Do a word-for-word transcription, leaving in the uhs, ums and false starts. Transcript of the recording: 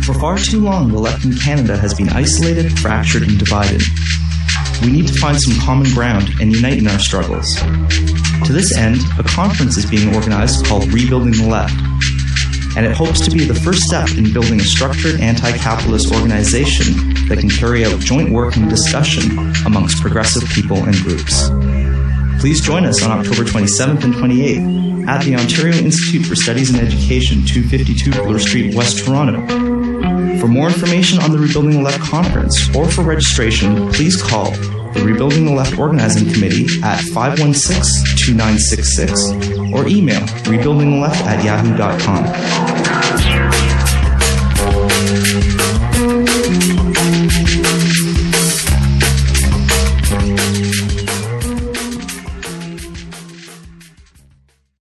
For far too long, the left in Canada has been isolated, fractured, and divided. We need to find some common ground and unite in our struggles. To this end, a conference is being organized called Rebuilding the Left, and it hopes to be the first step in building a structured anti-capitalist organization that can carry out joint work and discussion amongst progressive people and groups. Please join us on October twenty-seventh and twenty-eighth at the Ontario Institute for Studies and Education, two fifty-two Bloor Street, West Toronto. For more information on the Rebuilding the Left conference or for registration, please call the Rebuilding the Left Organizing Committee at five one six, two nine six six or email rebuilding the left at yahoo dot com.